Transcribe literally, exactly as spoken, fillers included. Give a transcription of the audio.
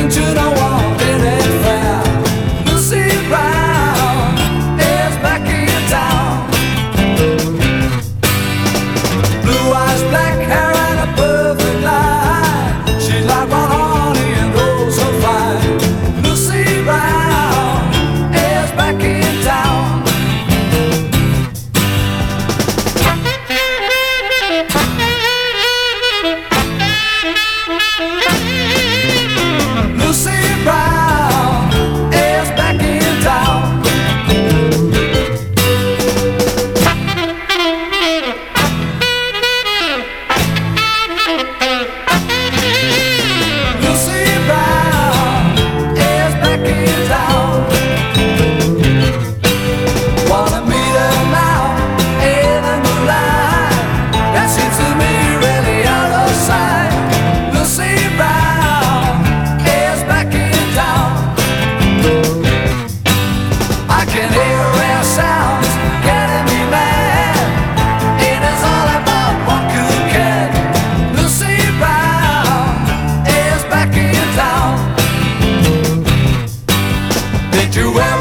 to no one, it ain't fair. Lucy Brown is back in town. Blue eyes, black hair, and a perfect line. She's like one honey and oh so fine. Lucy Brown is back in town. Lucy Brown is back in town. Lucy Brown is back in town. Wanna meet her now in the moonlight. That seems to me really out of sight. Lucy Brown is back in town. I can hear her sounds getting me mad. It is all about one cool cat. Lucy Brown is back in town. Did you ever